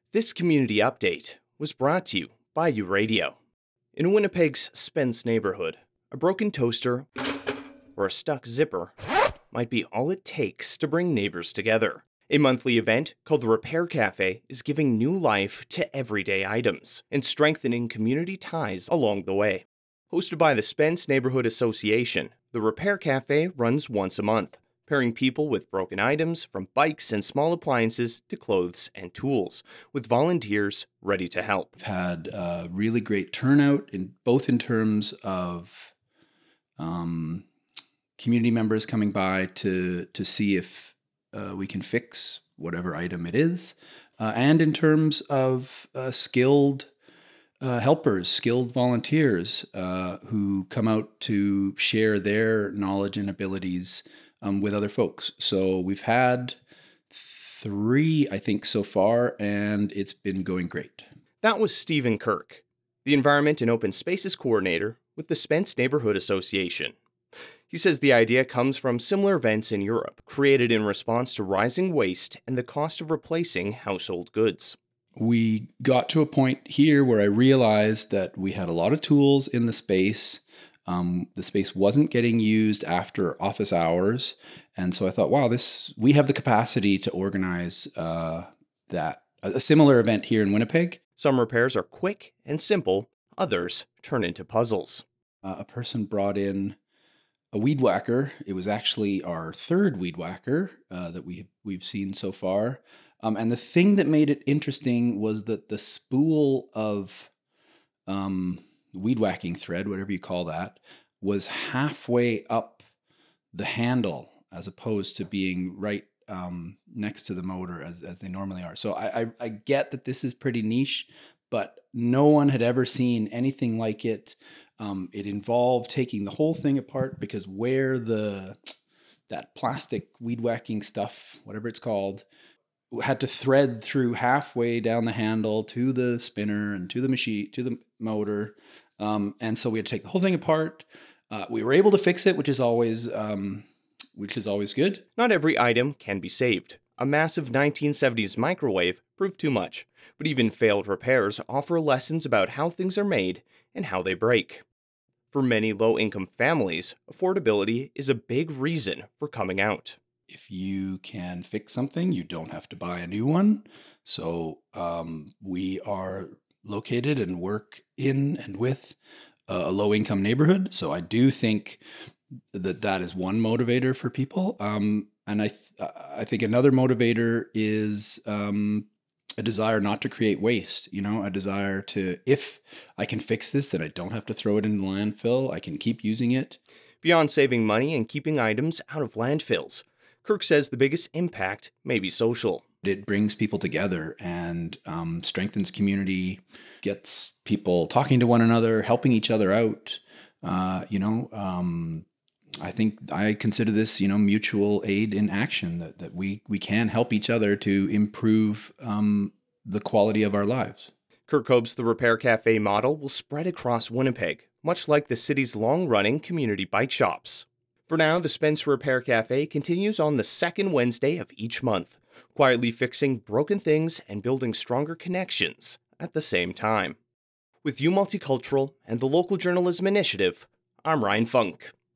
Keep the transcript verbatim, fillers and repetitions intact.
This community update was brought to you by U Radio. In Winnipeg's Spence neighborhood, a broken toaster or a stuck zipper might be all it takes to bring neighbors together. A monthly event called the Repair Cafe is giving new life to everyday items and strengthening community ties along the way. Hosted by the Spence Neighborhood Association, the Repair Cafe runs once a month, pairing people with broken items from bikes and small appliances to clothes and tools, with volunteers ready to help. We've had a really great turnout, in both in terms of um, community members coming by to to see if uh, we can fix whatever item it is, uh, and in terms of uh, skilled uh, helpers, skilled volunteers uh, who come out to share their knowledge and abilities um, with other folks. So we've had three, I think, so far, and it's been going great. That was Stephen Kirk, the Environment and Open Spaces Coordinator with the Spence Neighborhood Association. He says the idea comes from similar events in Europe, created in response to rising waste and the cost of replacing household goods. We got to a point here where I realized that we had a lot of tools in the space. Um, the space wasn't getting used after office hours. And so I thought, wow, this we have the capacity to organize uh, that, a similar event here in Winnipeg. Some repairs are quick and simple, others turn into puzzles. Uh, a person brought in a weed whacker. It was actually our third weed whacker uh, that we, we've seen so far. Um, and the thing that made it interesting was that the spool of um, weed whacking thread, whatever you call that, was halfway up the handle as opposed to being right um, next to the motor as, as they normally are. So I, I, I get that this is pretty niche, but no one had ever seen anything like it. Um, it involved taking the whole thing apart because where the that plastic weed whacking stuff, whatever it's called, had to thread through halfway down the handle to the spinner and to the machine, to the motor. Um, and so we had to take the whole thing apart. Uh, we were able to fix it, which is always, um, which is always good. Not every item can be saved. A massive nineteen seventies microwave proved too much, but even failed repairs offer lessons about how things are made and how they break. For many low-income families, affordability is a big reason for coming out. If you can fix something, you don't have to buy a new one. So um, we are located and work in and with a low-income neighborhood. So I do think that that is one motivator for people. Um, and I th- I think another motivator is um, a desire not to create waste, you know, a desire to, if I can fix this, then I don't have to throw it in the landfill. I can keep using it. Beyond saving money and keeping items out of landfills, Kirk says the biggest impact may be social. It brings people together and um, strengthens community, gets people talking to one another, helping each other out. Uh, you know, um, I think I consider this, you know, mutual aid in action, that, that we, we can help each other to improve um, the quality of our lives. Kirk hopes the Repair Cafe model will spread across Winnipeg, much like the city's long-running community bike shops. For now, the Spence Repair Cafe continues on the second Wednesday of each month, quietly fixing broken things and building stronger connections at the same time. With U Multicultural and the Local Journalism Initiative, I'm Ryan Funk.